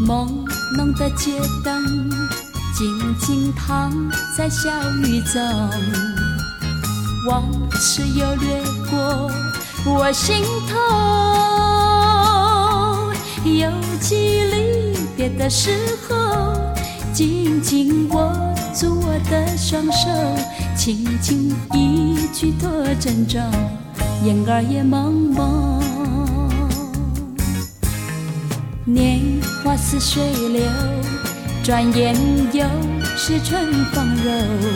朦胧的街灯静静躺在小雨中，往事又掠过我心头。有几离别的时候，紧紧握住我的双手，轻轻一句多珍重，眼儿也朦胧。年华似水流，转眼又是春风柔。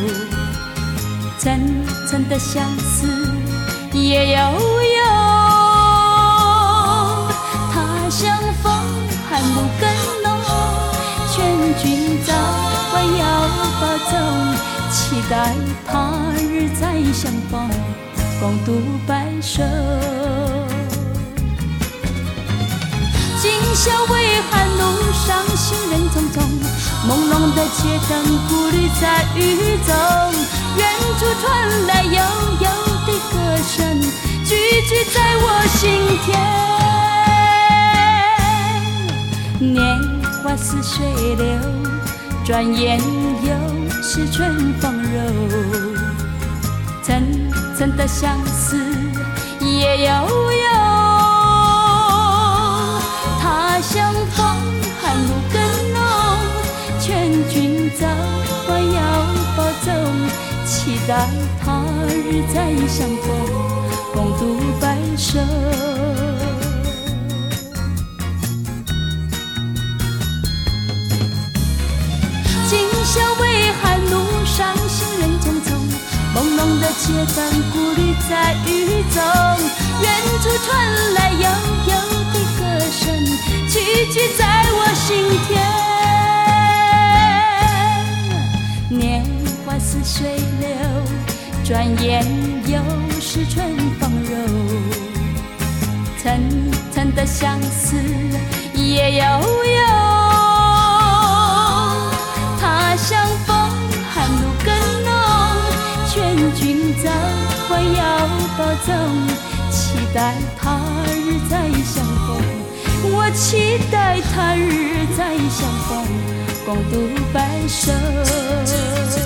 层层的相思也悠悠，他乡风寒露更浓，劝君早晚要保重，期待他日再相逢，共度白首。今宵微寒路上行人匆匆，朦胧的街灯孤立在雨中，远处传来悠悠的歌声，句句在我心田。年华似水流，转眼又是春风柔。层层的相思也悠悠，他乡风寒露更浓，劝君早晚要保重，期待他日再相逢，共度白首。今宵微寒路上行人匆匆，朦胧的街灯孤立在雨中，远处传来悠悠的歌声，句句在我心田。年华似水流，转眼又是春风柔。层层的相思也悠悠，他乡风寒露更浓，劝君早晚要保重，期待他日再相逢，我期待他日再相逢，共度白首。